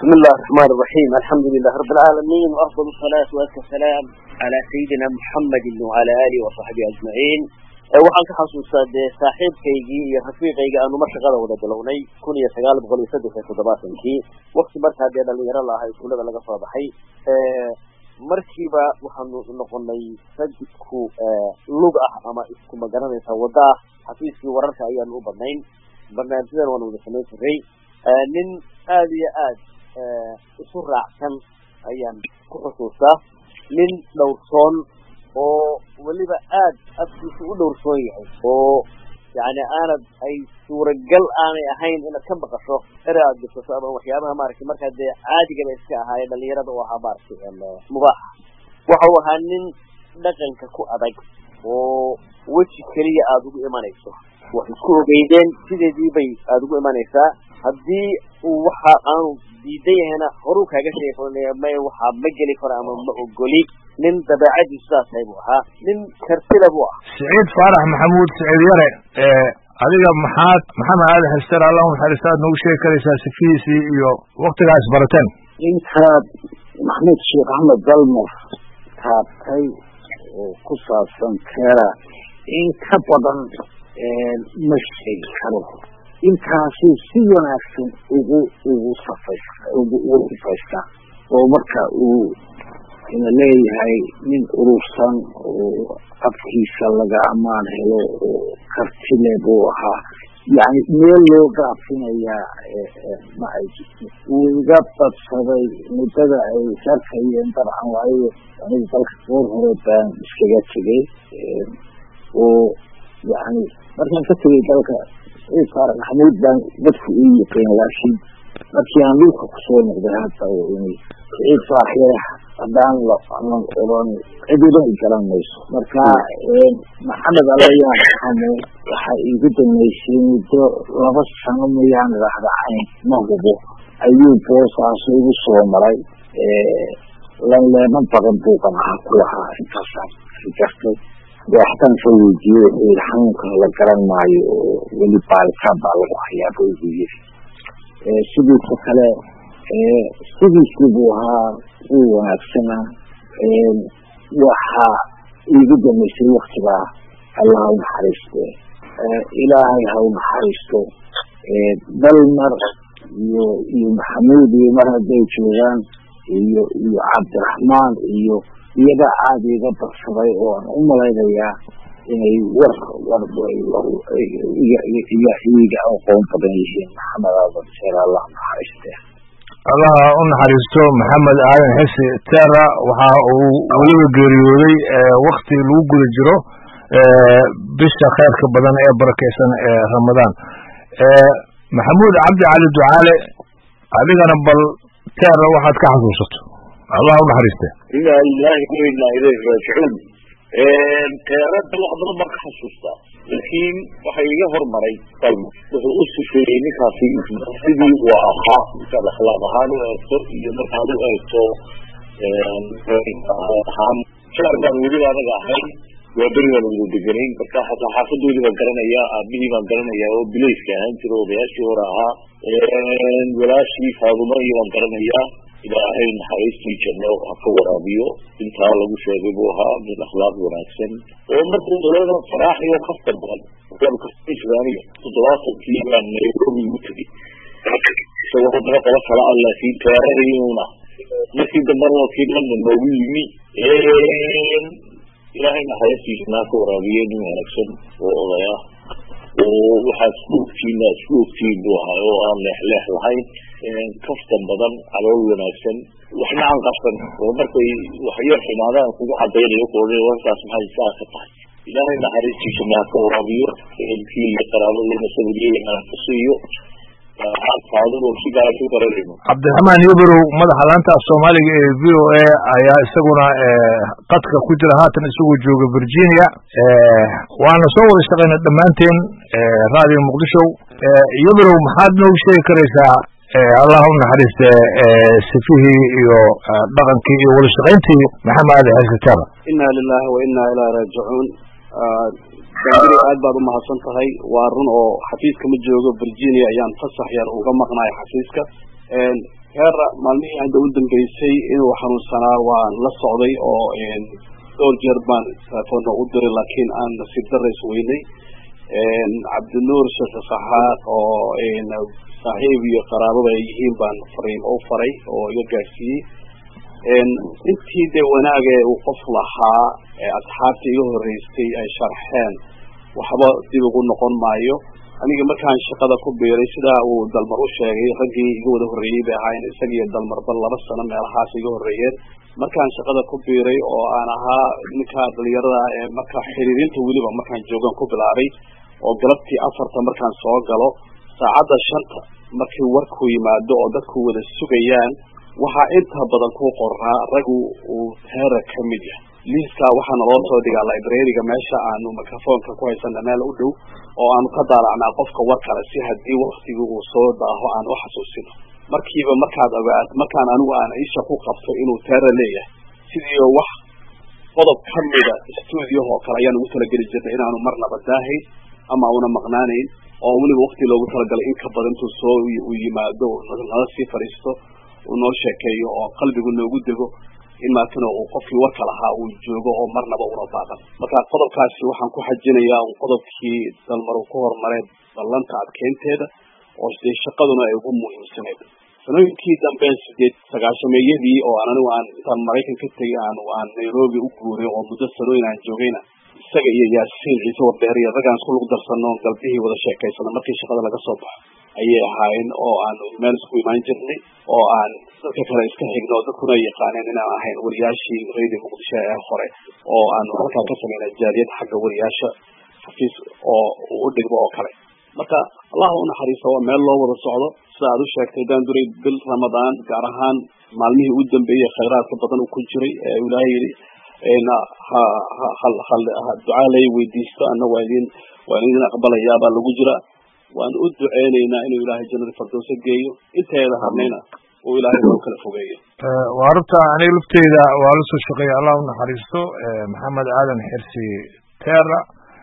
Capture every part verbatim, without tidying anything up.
بسم الله الرحمن الرحيم. الحمد لله رب العالمين، وأفضل الصلاة والسلام على سيدنا محمد وعلى آله وصحبه أجمعين. waxaan ka xasuustaa de saaxiibkaygii iyo rafiiqayga aanu mar shaqada wada galownay kun iyo sagaal boqol iyo saddex iyo toddobaatankii waqti markaa dee dhalinyaro la ahaa iskuulada laga soo baxay. markiiba waxaanu noqonay rag isku lug ah ama isku magaranaysa wada ah. xafiiskii wararka ayaanu u badnayn, barnaamijyadan waanu wada samayn jiray. nin aad iyo aad isu raacsan ayaan ku xusuustaa, nin dhowrsoon oo weliba aad afkiisu u dhowrsoon yahay, oo yani aanad ay suuragal aanay ahayn inaad ka baqasho ere aad bisato ama waxyaabaha maaragtay markaa dee caadigaba iska ahaayee dhalinyarada u ahaa maaragtay mubaaxa. waxa uu ahaa nin dhaqanka ku adag oo weji keliya aada ugu imanayso, wax isku ogeydeen sideedii bay aada ugu imanaysaa. haddii uu waxa aanu diidan yahayna horuu kaaga sheekeynaya may waxaa ma geli karo ama ma ogoli. nin dabeecadiisu saas tahay buu ahaa, nin kartila buu ah. سعيد فارح محمود سعيد يرى adiga maxaad maxamed aad xistar allah xaristaad nagu sheegi karaysaa sifiisi iyo waqtigaas barateen. intaad maxamed sheekh axmed dalmar taabtay oo ku saabsan keera in ka badan ma sheegi karo. intaasi si wanaagsan ugu ugu safaysta ugu ugu safaysta oo marka uu ina leeyahay nin urursan oo afkiisa laga ammaan helo oo kartile buu ahaa. yani meel loo gaafinayaa ma ay jirto. wuu iga badsaday muddada ay sarkayeen dabcan waayo aniga dalka goor hore baan iskaga tegay oo yani markaan ka tegay dalka سعيد فارح محمود بان dadku ii yaqeen, laakiin markii aan dhulka kusoo noqday hadda oo ini سعيد فارح haddaan la oran cididan i garan mayso. marka maxamed alayaan xamo waxaa iigu dambeysay muddo laba sano mayaan idhaahda cayn ma hubo ayuu boosaaso igu soo maray. lanleeman badan buuqan aha ku lahaa intaasaan gartay. waxtaan soo weydiiyey wuxuu yidhi xanuunkan la garan maayo oo weli baaritaan baa lagu hayaa buu igu yiri. sidiisa kale sidiisii buu ahaa uu wanaagsana. waxaa iigu dambeysay waktigaa allah ha unaxariiste, ilaahay ha unaxariisto. dalmar iyo iyo maxamuud iyo mar hadday joogaan iyo iyo cabdiraxmaan iyo iyaga aada iga badsaday oo aan u malaynayaa inay war war iga iga iga aqoon badan yihiin. maxamed aadan seer allah naxariiste. allah u naxariisto maxamed aadan xisi teera waxa uu weliba geeriyooday wakti lagu guda jiro bisha khayrka badan ee barakeysan ee ramadaan. maxamuud cabdi cali ducaale, adigana bal teera waxaad ka xasuusato. الله ونحرسته إنا لله وإنا إليه راجعون. كيرد الوحدة ما كحسوستا لكن وحي يهر مري طيب وحوص في نكاسي سيدي وأخا مثل أخلاق هانو أرسو يمر هانو أرسو حام شعر كان وجود هذا قاحي وبرنا الوجود الجنين بكا حتى حافظوا لي مقرنا يا أبيه مقرنا يا وبليس كان ترو بياشي وراها ولا شيء فاضمي مقرنا يا ilaahay naxariistii janno ha ka waraabiyo. intaa lagu sheegay buu ahaa mid akhlaaq wanaagsan oo markuu dowlada faraax iyo kaftar badan islaamiga toddobaatankii baan nairobi ugu tegey isagoo haddana qolo kala ah laakiin teerariyuuna markii dambana wakii london noogu yimi. ilaahay naxariistiisana ha ka waraabiyo nin wanaagsan oo odaya oo waxaa isku ogtiina isku ogtiin buu ahaa oo aan leexleex lahayn, kaftan badan, calool wanaagsan, waxna aan qabsan oo markay wax yar xumaadaan kugu cadaynayo koodhay warkaas maxay saa ka tahay. ilaahay naxariistiisa ma ka waraabiyo, ehelkii iyo qaraabadii sabiriyay aan ku siiyo. cabdiraxmaan yubrow madaxa laanta soomaaliga ee v o a ayaa isaguna qadka ku jira haatan isagoo jooga virginia. waana soo wada shaqeyna dhammaanteen radio muqdisho. yubrow maxaad noogu sheegi karaysaa allah u naxariiste sifihii iyo dhaqankii iyo wada shaqayntii maxamed aadan xisi teera. inaa lilahi wa inaa ilaa raajicuun. daamiri aad baad u mahadsan tahay. waa run oo xafiiska ma joogo virginia ayaan fasax yar uga maqnaay xafiiska. heera maalmihii hadda u dambeysay inuu xanuunsanaa waan la socday oo dhowr jeer baan telefoonna u diray laakiin aan nasiib darra isweynay cabdinuur sheekh saxaaq oo saaxiib iyo qaraabada ay yihiin baan fariin u faray oo iga gaarsiiyey intii dee wanaage uu qof lahaa asxaabta iga horreysay ay sharxeen waxba dib ugu noqon maayo aniga markaan shaqada ku biiray sidaa uu dalmar u sheegay raggii iga wada horreeyey bay ahaayeen isaga iyo dalmarba laba sano meelahaas iga horreeyeen markaan shaqada ku biiray oo aan ahaa ninka dhalinyarada ee marka xiriirinta weliba markaan joogan ku bilaabay oo galabtii afarta markaan soo galo saacadda shanta markii warku yimaado oo dadku wada sugayaan waxaa inta badan ku qoraa ragu uu heera ka mid yahay liiskaa waxaana loo soo dhigaa librariga meesha aanu microfonka ku haysana meel u dhow oo aanu ka daalacnaa qofka war kale si haddii waktigii uu soo daaho aan u xasuusino markiiba markaad ogaad markaan anigu aan isha ku qabto inuu teera leeyahay sidii wax qodob ka mida stuudiyaha oo kale ayaan ugu talageli jirnay inaanu marnaba daahayn ama una maqnaanayn oo weliba wakti loogu talagalay in ka badan intuu soo u yimaado nala sii fadhiisto uu noo sheekeeyo oo qalbigu noogu dego in maatana uu qofkii warka lahaa uu joogo oo marnaba una baaqan marka qodobkaasi waxaan ku xajinayaa un qodobkii dalmar uu ku horumaray ballanta adkeynteeda oo sidee shaqaduna ay ugu muhiimsaneyd sanooyinkii dambe sideed sagaashameeyadii oo aan anigu aan intaan maraykan ka tegay aan aan nairobi u guuray oo muddo sanooyin aan joogayna isaga iyo yaasiin ciise wardeer iyo raggaan isku lug darsano galbihii wada sheekaysana markii shaqada laga soo baxo ayay ahaayeen oo aan meel isku imaan jirnay oo aan dadka kale iska xigno dadkuna yaqaaneen inaan ahayn wariyaashii radio muqdisho ee hore oo aan halkaa ka sameynay jaaliyad xagga wariyaasha xafiis oo u dhigmo oo kale marka allah u naxariisto waa meel loo wada socdo sida aad u sheegtay daan duray bil ramadaan gaar ahaan maalmihii u dambeeyey khayraadka badan uu ku jiray ee ilaahay yidhi ducaa lay weydiisto anna waa idin waa idin aqbalayaa baa lagu jira waan u duceynaynaa inuu ilaahay jannada firdowsa geeyo inteeda harnayna uu ilaahay noo kala fogeeyo waa runta aniga lafteyda waa la soo shaqeeya allah u naxariisto maxamed aadan xirsi teera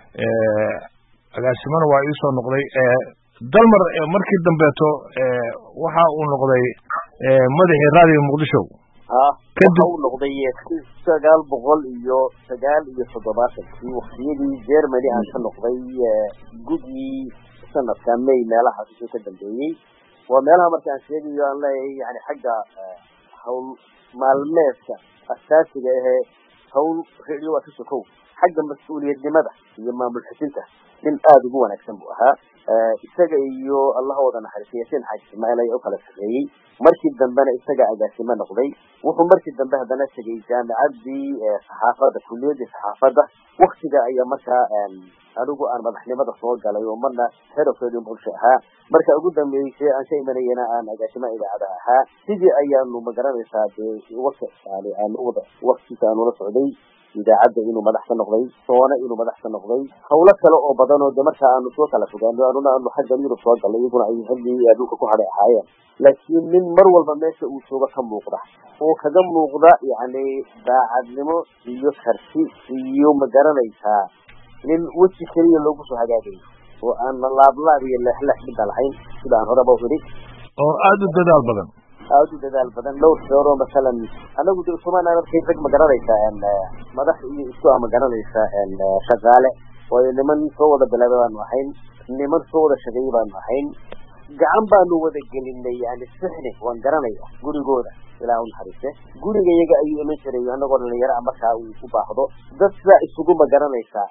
agaasimana waa iisoo noqday dalmar markii dambeeto waxa uu noqday madaxii radio muqdisho waxa uu noqday sagaal boqol iyo sagaal iyo toddobaatankii waktiyadii germany aan ka noqday gudii sanadka may meelahaas isoo ka dambeeyey waa meelaha marka aan sheegayo aan leeyahay yani xagga hawl maalmeedka asaasiga ahee hawl radio waa ka sokow xagga mas-uuliyadnimada iyo maamul xujinta nin aada ugu wanaagsan buu ahaa isaga iyo allah wada naxariistay yaasiin xaaji ismaaciil ayaa u kala shaqeeyey markii dambena isaga agaasimo noqday wuxuu markii dambe haddana tegay jaamicaddii saxaafadda kulliyadii saxaafadda waktiga ayaa markaa anigu aan madaxnimada soo galay oo marna head of radio muqdisho ahaa marka ugu dambeysay aan ka imanayana aan agaasimo idaacada ahaa sidii ayaanu magaranaysaa dee waka yani aanu wada waktiisa aanu la socday idaacadda inuu madax ka noqday soona inuu madax ka noqday hawlo kale oo badan oo de marka aanu soo kala fogaano anuna aanu xagga yurub soo galnay iyaguna ay haddii adduunka ku hadhay ahaayeen laakiin nin mar walba meesha uu jooga ka muuqda oo kaga muuqda yacni daacadnimo iyo karti iyo magaranaysaa nin weji keliya loogu soo hagaagayo oo aan laablaab iyo leexleex midda lahayn sida aan horeba u idhi oo aada u dadaal badan aada u dadaal badan dhowr jeer oo masalan anagu de isumaan aan arkay rag magaranaysaa madax iyo isku ah magaranaysaa shaqaale waayo niman soo wada bilaabay baanu ahayn niman soo wada shaqeeyey baanu ahayn gacan baanu wada gelinay yani sixni waan garanaya gurigooda ilaa u naxariiste guriga iyaga ayuu iman jiray anagoo dhalinyaro ah markaa uu ku baahdo dad sidaa isugu magaranaysaa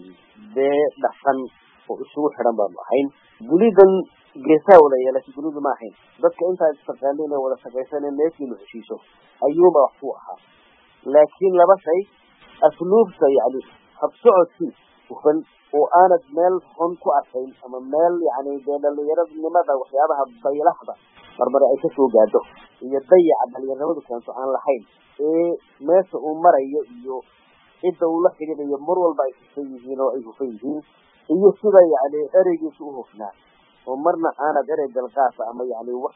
dee dhaqan oo isugu xidhan baanu ahayn gulidan geesaha wada yeelashay guridu ma ahayn dadka intaa istaqaaneen ee wada shaqaysaneen neefkiinu heshiiso ayuuba wax ku ahaa laakiin laba shay asluubta yani habsocodkii hufan oo aanad meel xun ku arkayn ama meel yani dee dhalinyaronimada waxyaabaha baylaxda marmare ay kasoo gaadho iyo dayaca dhalinyaronimadu keento aan lahayn ee meesha uu marayo iyo cidda uu la xidhiidhayo mar walba ay hufan yihiin oo ay hufan yihiin iyo sida yani ereygiisa u hufnaa oo marna aanad erey dalqaasa ama yani wax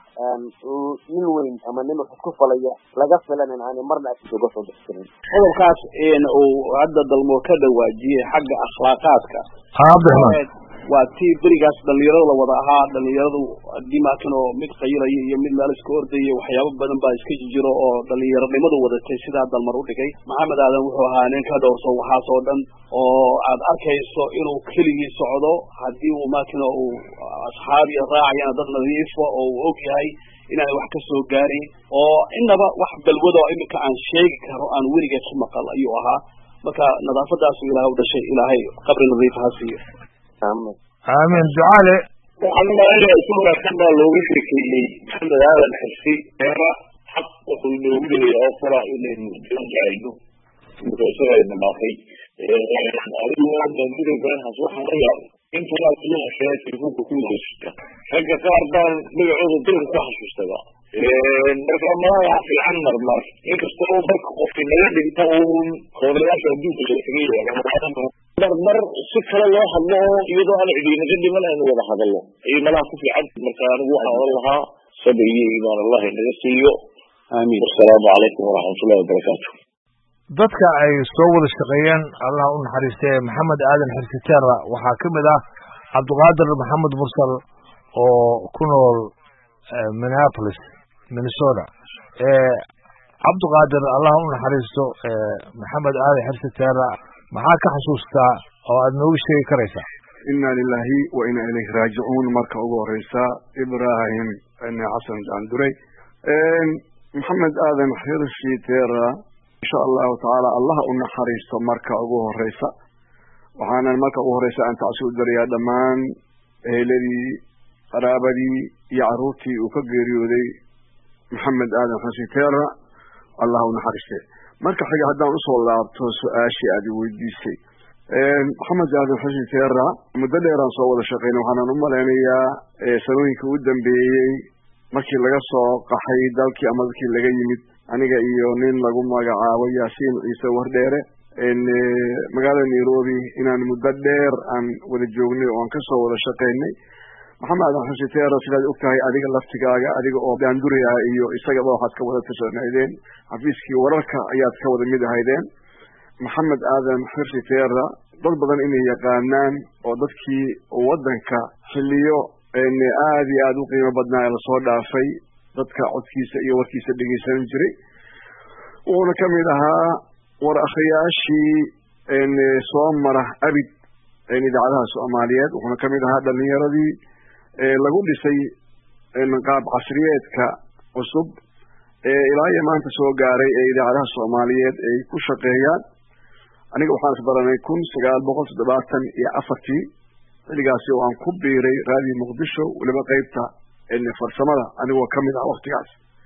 nin weyn ama nin wax ku falaya laga filanin aan marna asuga soo bixin qodobkaas in uu hadda dalmo ka dhawaajiyay xagga akhlaaqaadka waa tii berigaas dhalinyarada la wada ahaa dhalinyaradu dimakan oo mid qayilaya iyo mid meel iska ordaya waxyaabo badan baa iska jiro oo dhalinyaronimadu wadatay sidaa dalmar u dhigay maxamed aadan wuxuu ahaa nin ka dhowrsan waxaas oo dhan oo aad arkayso inuu keligii socdo haddii uu maakina uu asxaabi raacayana dad nadiifa oo uu og yahay inaan wax ka soo gaarin oo inaba wax balwada oo iminka aan sheegi karo aan weligeed ku maqal ayuu ahaa marka nadaafadaasu ilaahay u dhashay ilaahay qabri nadiif ha siiyo aamin ducaale waxaan umaleynaya si wanaagsan baa looga sheekeeyey maxamed aadan xirsi eera xaq wuxuu inoogu leeyahay oo fara inaynu jecayno marka isaga ayna dhaafay adigu dandida garanhaas waxaan la yaabay intaas loo hesheeya telefoonka ku wadaysata ragga qaar baan magacooda dalka ku xasuustada marka malaha fiican marmar inkastoo marka qofki naga dhinta uun koodayaasha adduunka la tagay marmar si kale loo hadlo oo iyadoo aan cidinaga dhiman aynu wada hadallo ayay malaha ku fiican marka anigu waxaan oran lahaa sabir iyo iimaan allahi naga siiyo aamiin assalaamu calaykum waraxmatullahi wabarakaatu dadka ay soo wada shaqeeyeen allah u naxariistay maxamed aadan xirsi teera waxaa ka mid ah cabdiqaadir maxamed mursal oo ku nool minneapolis minnesota cabdiqaadir allah u naxariisto maxamed aadan xirsi teera maxaa ka xasuustaa oo aad noogu sheegi karaysaa inna lillahi wa inna ilayhi raajicuun marka ugu horeysa ibrahim xasan daanduray maxamed aadan xirsi teera insha allahu tacaala allah u naxariisto marka ugu horeysa waxaanan marka ugu horeysa aan tacsi u darayaa dhammaan eheladii qaraabadii iyo caruurtii uu ka geeriyooday maxamed aadan xirsi teera allah u naxariiste marka xiga haddaan usoo laabto su-aashii aad weydiisay maxamed aadan xirsi teera muddo dheeraan soo wada shaqeynay waxaanan u malaynayaa sanooyinka u dambeeyey markii laga soo qaxay dalkii ama dalkii laga yimid aniga iyo nin lagu magacaabo yaasiin ciise wardheere magaalada nairobi inaan muddo dheer aan wada joognay oo aan kasoo wada shaqeynay maxamed aadan xirsi teera sidaad og tahay adiga laftigaaga adiga oo daanduri ah iyo isagaba waxaad ka wada tirsanaydeen xafiiskii wararka ayaad ka wada mid ahaydeen maxamed aadan xirsi teera dad badan inay yaqaanaan oo dadkii waddanka xilliyo aad iyo aada u qiimo badnaa ee lasoo dhaafay dadka codkiisa iyo warkiisa dhegeysan jiray wuxuuna ka mid ahaa war akhriyaashii soo mara abid idaacadaha soomaaliyeed wuxuuna ka mid ahaa dhalinyaradii lagu dhisay qaab casriyeedka cusub ee ilaa iyo maanta soo gaaray ee idaacadaha soomaaliyeed ay ku shaqeeyaan aniga waxaan isbaranay kun sagaal boqol toddobaatan iyo afartii xilligaasi oo aan ku biiray raadiyo muqdisho weliba qeybta farsamada anigoo ka mid ah waktigaas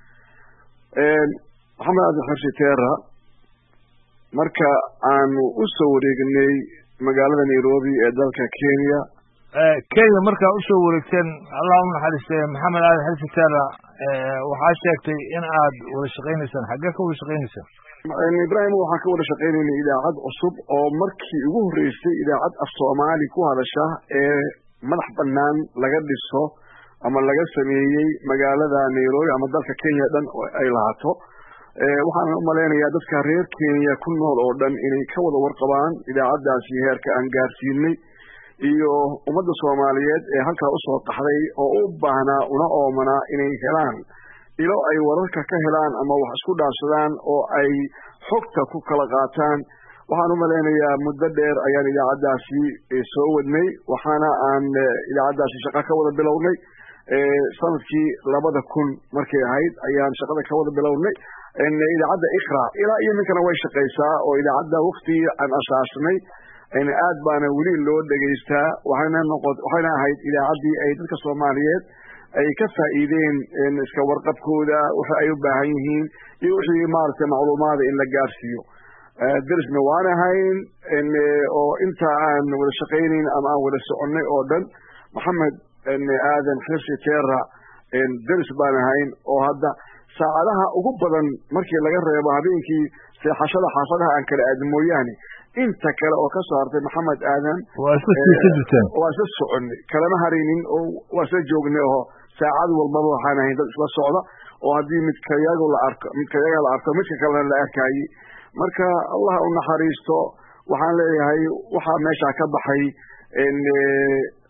maxamed aadan xirsi teera marka aanu u soo wareegnay magaalada nairobi ee dalka kenya kenya markaa usoo wareegteen allah u naxariistay maxamed aadan xirsi teera waxaa sheegtay in aad wada shaqeynaysaan xaggee ka wada shaqeynaysaan ibrahim waxaan ka wada shaqeynaynay idaacad cusub oo markii ugu horreysay idaacad af soomaali ku hadasha ee madax banaan laga dhiso ama laga sameeyey magaalada nairobi ama dalka kenya dhan ay lahaato waxaan umalaynayaa dadka reer kenya ku nool oo dhan inay ka wada warqabaan idaacaddaasi heerka aan gaarsiinay iyo ummadda soomaaliyeed ee halkaa usoo qaxday oo u baahnaa una oomanaa inay helaan ilo ay wararka ka helaan ama wax isku dhaafsadaan oo ay xogta ku kala qaataan waxaan umalaynayaa muddo dheer ayaan idaacaddaasi soo wadnay waxaana aan idaacaddaasi shaqa ka wada bilownay sanadkii labada kun markay ahayd ayaan shaqada ka wada bilownay idaacadda iqra ilaa iyo ninkana way shaqaysaa oo idaacadda waktigii aan asaasnay aad baana weli loo dhegaystaa waxayna noqon waxayna ahayd idaacaddii ay dadka soomaaliyeed ay ka faa'iideen iska warqabkooda waxa ay u baahan yihiin iyo wixii maaragtay macluumaada in la gaarsiiyo derisna waan ahayn oo inta aan wada shaqaynayn ama aan wada soconnay oo dhan maxamed aadan xirsi teera deris baan ahayn oo hadda saacadaha ugu badan markii laga reebo habeenkii seexashada xaafadaha aan kala aadin mooyaane inta kale oo kasoo hartay maxamed aadan waa isla sii jirteen waa isla soconay kalama haraynin oo waa isla joognay oo saacad walbaba waxaan ahayn dad isla socda oo haddii midkayago la arko midkayaga la arko midka kalena la arkayay marka allah u naxariisto waxaan leeyahay waxaa meeshaa ka baxay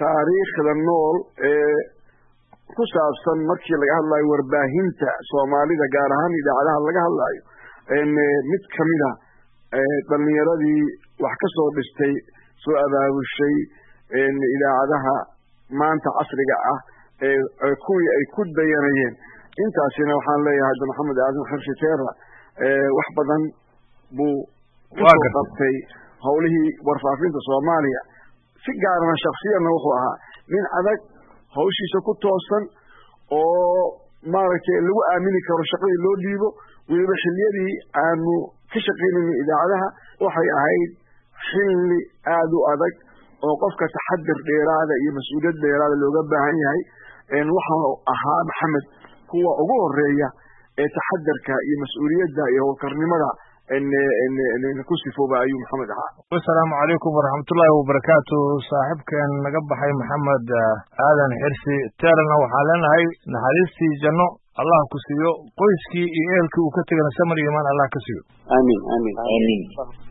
taariikhda nool ee ku saabsan markii laga hadlayo warbaahinta Soomaalida gaar ahaan idaacadaha laga hadlayo mid kamid ah dhalinyaradii wax ka soo dhistay soo abaabushay idaacadaha maanta casriga ah ee kuwii ay ku dayanayeen intaasina waxaan leeyahay Maxamed Aadan Xirsi Teera wax badan buu ku qabtay howlihii warfaafinta Soomaaliya si gaar ah shakhsiyan wuxuu ahaa nin adag hawshiisa ku toosan oo maaragtay lagu aamini karo shaqadii loo dhiibo weliba xilliyadii aanu ka shaqaynayay idaacadaha waxay ahayd xilli aad u adag oo qofka taxadir dheeraada iyo mas'uuliyad dheeraada looga baahan yahay een waxa ahaa Maxamed kuwa ugu horeeya ee taxadirka iyo mas'uuliyadda iyo hawlkarnimada ان ان كسفوا بايو محمد ها السلام عليكم ورحمه الله وبركاته صاحبكن naga baxay Maxamed Aadan Xirsi Teerna waxa leenahay naxariisti janno Allah ku siiyo qoyskii iyo eelkii uu ka tagay samir iimaan Allah ka siiyo aamin aamin aamin